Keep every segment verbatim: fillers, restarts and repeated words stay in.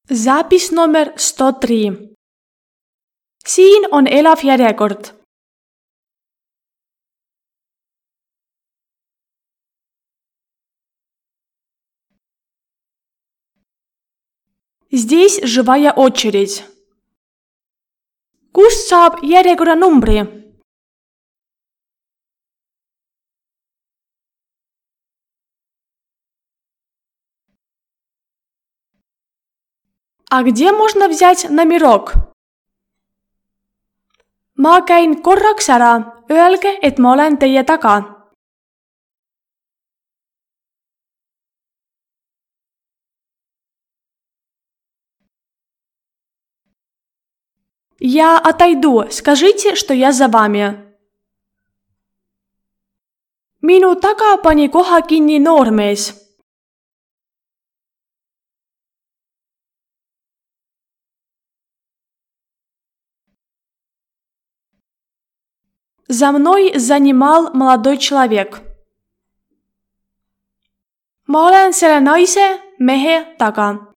Zapis number sto tri. Siin on elav järjekord. Здесь живая очередь. Kust saab järjekorranumbri? А где можно взять номерок? Ma käin korraks ära. Öelge, et ma olen teie taga. Я отойду. Скажите, что я за вами. Minu taga pani koha kinni noormees. За мной занимал молодой человек. Ma olen selle naise, mehe taga.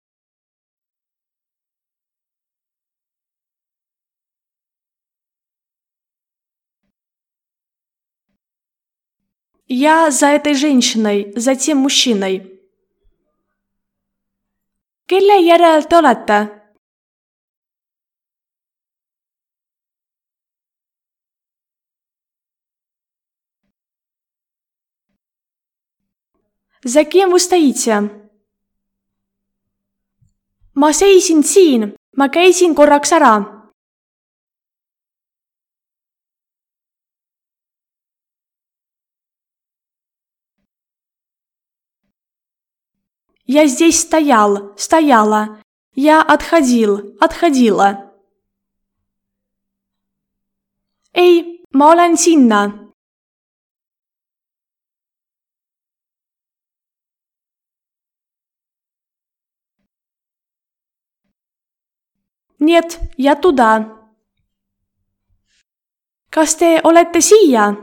Я за этой женщиной, за тем мужчиной. Kelle järel te olete? За кем вы стоите? Ma seisin siin. Ma käisin korraks ära. Я здесь стоял, стояла. Я отходил, отходила. Ei, ma olen sinna. Нет, я туда. Kas te olete siia?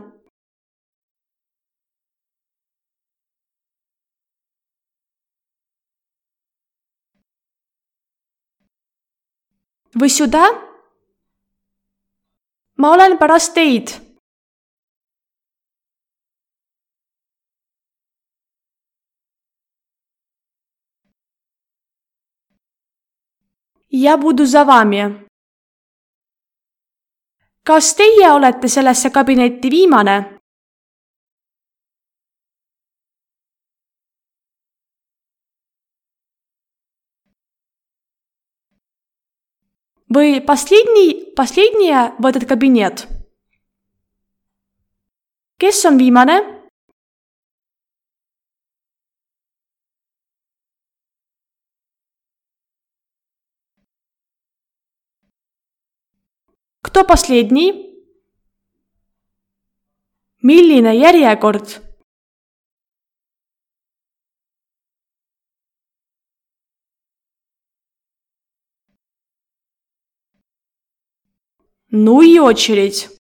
Вы сюда? Ma olen pärast teid. Я буду за вами. Kas teie olete sellesse kabinetti viimane? Вы последний, последняя в этот кабинет? Kes on viimane? Кто последний? Milline järjekord? Ну и очередь.